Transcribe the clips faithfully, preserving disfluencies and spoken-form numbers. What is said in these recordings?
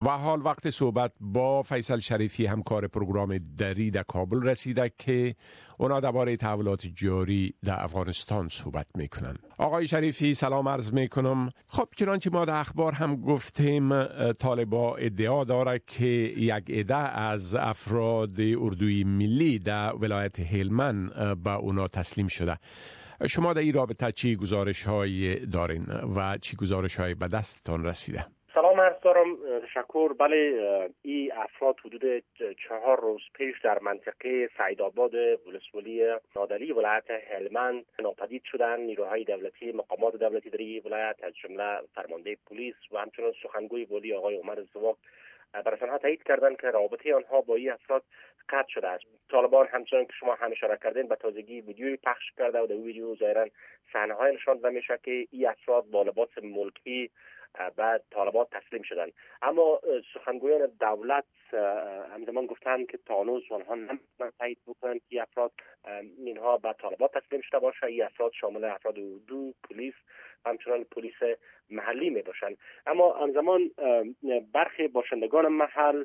و حال وقت صحبت با فیصل شریفی، همکار پروگرام دری در کابل رسیده که اونا درباره تحولات جاری در افغانستان صحبت میکنن. آقای شریفی سلام عرض میکنم. خب چنانچه ما در اخبار هم گفتیم، طالبا ادعا داره که یک عده از افراد اردوی ملی در ولایت هلمند به اونا تسلیم شده. شما در این رابطه چی گزارش های دارین و چی گزارش های به دستتان رسیده؟ سلام عرض دارم. تشکر. بله، این افراد حدود چهار روز پیش در منطقه سعیدآباد ولسوالی نادری ولایت هلمند ناپدید شدند. نیروهای دولتی، مقامات دولتی در این ولایت از جمله فرمانده پلیس و همچنین سخنگوی والی آقای عمر زواق بر آنها تایید کردند که رابطه آنها با این افراد قطع شده است. طالبان همچنان که شما هم اشاره کردین به تازگی ویدیویی پخش کرده و در ویدیو ظاهرا صحنه‌های نشان داده میشه که این افراد با لباس ملکی بعد طالبان تسلیم شدند. اما سخنگویان دولت همزمان گفتند که تا هنوز آنها نمی‌تونن تایید بکنند که افراد اینها به طالبان تسلیم شده باشه. این افراد شامل افراد اردو، پلیس و همچنان پلیس محلی می باشند. اما همزمان برخی باشندگان محل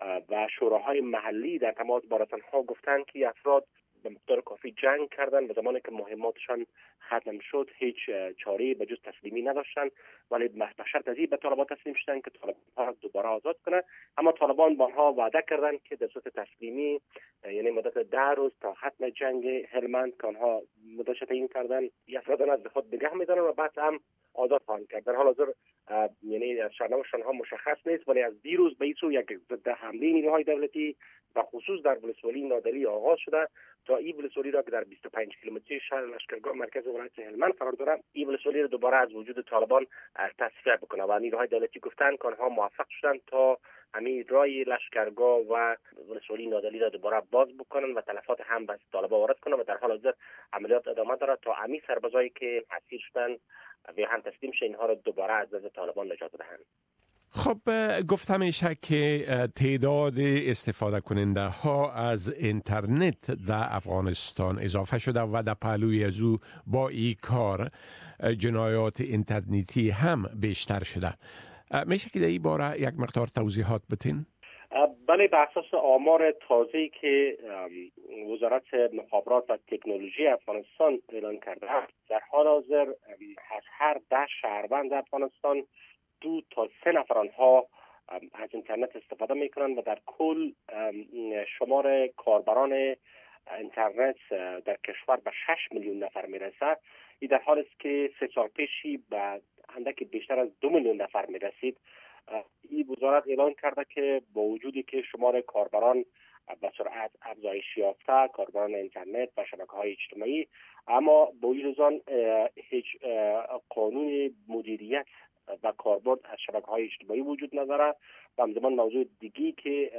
و شوراهای محلی در تماس با رسانه‌ها گفتند که افراد به مقدار کافی جنگ کردن و زمانی که مهماتشان ختم شد هیچ چاره‌ای به جز تسلیمی نداشتن، ولی به شرط از این به طالبان تسلیم شدن که طالبان دوباره آزاد کنه. اما طالبان با آنها وعده کردن که در صورت تسلیمی، یعنی مدت ده روز تا ختم جنگ هلمند که آنها مدت تعیین کردن، افراد از خود نگه می‌دارن و بعد هم آزاد خواهند کرد. در حال حاضر یعنی سرنوشتشان ها مشخص نیست، ولی از دیروز به این سو یک ضد حمله نیروهای دولتی و خصوص در ولسوالی نادری آغاز شده تا این ولسوالی را که در بیست و پنج کیلومتری شهر لشکرگاه مرکز ولایت هلمند قرار دارد، این ولسوالی را دوباره از وجود طالبان تصفیه بکنه و نیروهای دولتی گفتند که آنها موفق شدند تا همین رای لشکرگاه و ولسوالی نادری را دوباره باز بکنن و تلفات هم به طالبان وارد کنن و در حال حاضر عملیات ادامه دارد تا همین سربازایی که اسیر شدند و هم تسلیم شدن اینها را دوباره از دست طالبان نجات دهند. خب گفته میشه که تعداد استفاده کننده ها از اینترنت در افغانستان اضافه شده و در پهلوی از او با این کار جنایات اینترنتی هم بیشتر شده. میشه که در این باره یک مقدار توضیحات بتین؟ بله، به اساس آمار تازه‌ای که وزارت مخابرات و تکنولوژی افغانستان اعلام کرده است، در حال حاضر از هر ده شهروند افغانستان دو تا سه نفر آنها از اینترنت استفاده میکنند و در کل شمار کاربران اینترنت در کشور به شش میلیون نفر میرسه. این در حالی است که سه سال پیشی به اندکی بیشتر از دو میلیون نفر میرسید. این وزارت اعلان کرده که با وجودی که شمار کاربران به سرعت افزایش یافته، کاربران اینترنت و شبکه‌های اجتماعی، اما با وجود آن هیچ قانون مدیریت و کاربرد از شبکه‌های اجتماعی وجود نداره. و همزمان موضوع دیگی که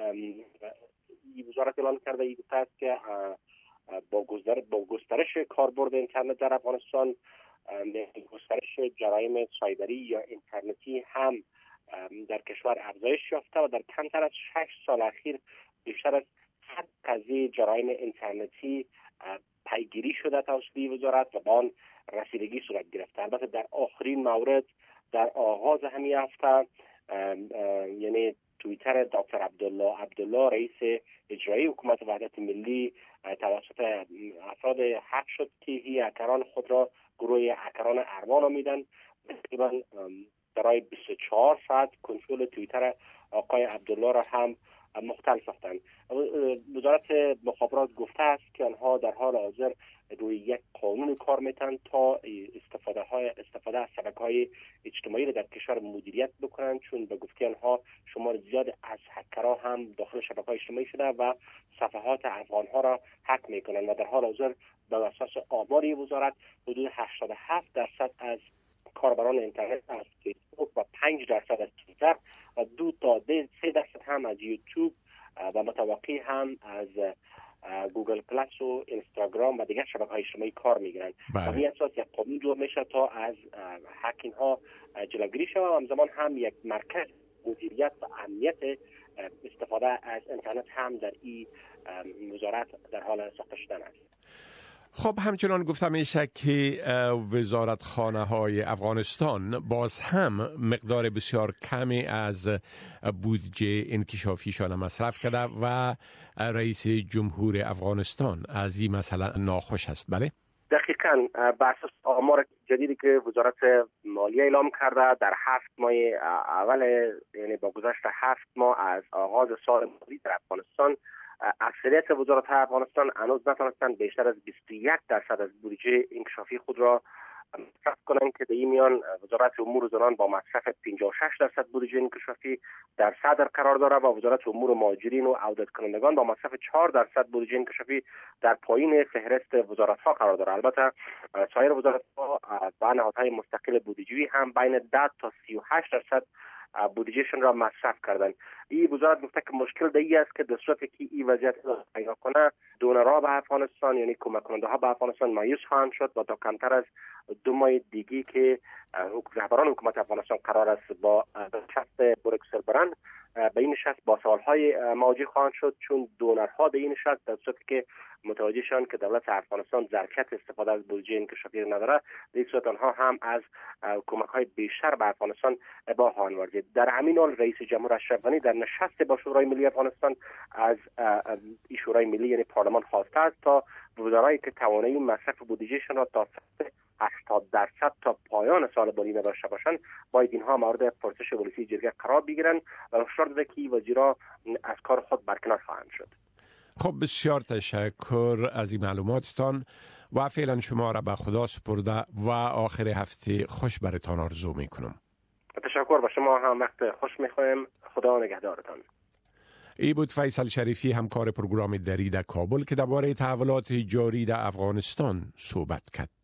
این وزارت اعلان کرده این است که با گسترش با گسترش کاربرد اینترنت در افغانستان، گسترش جرایم سایبری یا اینترنتی هم در کشور افزایش یافته و در کمتر از شش سال اخیر بیشتر از صد قضیه جرایم اینترنتی پیگیری شده توسط وزارت و با آن رسیدگی صورت گرفته. البته در آخرین مورد در آغاز همین هفته یعنی توییتر دکتر عبدالله عبدالله رئیس اجرایی حکومت وحدت ملی توسط افراد هک شد که هی هکران خود را گروه هکران اروا نامیدند. تقریبا برای بیست و چهار ساعت کنترل توییتر آقای عبدالله را هم مختل ساختند. وزارت مخابرات گفته است که آنها در حال حاضر روی یک قانون کار میتن تا استفاده های استفاده از شبکه‌های اجتماعی را در کشور مدیریت بکنند، چون به گفته آنها شمار زیاد از هکرها هم داخل شبکه‌های اجتماعی شده و صفحات افغان‌ها را هک میکنند و در حال حاضر به اساس آمار وزارت حدود هشتاد و هفت درصد از کاربران اینترنت از فیسبوک و پنج درصد از توییتر و دو تا سه درصد هم از یوتیوب و متوقع هم از گوگل پلاس و اینستاگرام و دیگر شبکه‌های اجتماعی کار میگیرند. و این اساس یک قانون جور میشه تا از هکینگ ها جلوگیری شود و همزمان هم یک مرکز مدیریت و امنیت استفاده از اینترنت هم در این وزارت در حال ساخته شدن است. خب همچنان گفته میشه که وزارت خانه های افغانستان باز هم مقدار بسیار کمی از بودجه انکشافیشان مصرف کرده و رئیس جمهور افغانستان از این مسئله ناخوش است. بله؟ دقیقاً بر اساس آمار جدیدی که وزارت مالیه اعلام کرده در هفت ماه اول، یعنی با گذشت هفت ماه از آغاز سال مالی در افغانستان، اکثریت وزارت افغانستان هنوز نتونستند بیشتر از بیست و یک درصد از بودجه انکشافی خود را مصرف کنند که در این میان وزارت امور زنان با مصرف پنجاه و شش درصد بودجه انکشافی در صدر قرار داره و وزارت امور مهاجرین و عودت کنندگان با مصرف چهار درصد بودجه انکشافی در پایین فهرست وزارت ها قرار داره. البته سایر وزارت ها با نهادهای مستقل بودجه‌ای هم بین ده تا سی و هشت درصد بودجهشون را مصرف کردن. این وزارت گفته که مشکل دیگه است که در صورتی که این وضعیت پیدا کنه، دونرها به افغانستان یعنی کمک کننده ها به افغانستان مایوس خواهند شد و تا کمتر از دو ماه دیگه که رهبران حکومت افغانستان قرار است با نشست بروکسل برن، به این نشست با سوالهای مواجه خواهند شد، چون دونرها به این نشست در صورتی که متوجه شدند که دولت افغانستان ظرفیت استفاده از بودجه انکشافی نداره، در این صورت آنها هم از کمک‌های بیشتر به افغانستان ابا خواهند ورزید. در همین حال رئیس جمهور اشرف غنی در نشست با شورای ملی افغانستان از این شورای ملی یعنی پارلمان خواسته است تا وزرایی که توانایی مصرف بودجهشان را تا هشتاد درصد تا پایان سال مالی نداشته باشند باید اینها مورد پرسش ولسی جرگه قرار بگیرند و هشدار داده که وزیرا از کار خود برکنار خواهند شد. خب بسیار تشکر از این معلوماتتان و فعلا شما را به خدا سپرده و آخر هفته خوش برتان آرزو میکنم. تشکر، با شما هم وقت خوش میخوایم. خدا نگهدارتان. ای بود فیصل شریفی، همکار پروگرام دری در کابل که درباره تحولات جاری در افغانستان صحبت کرد.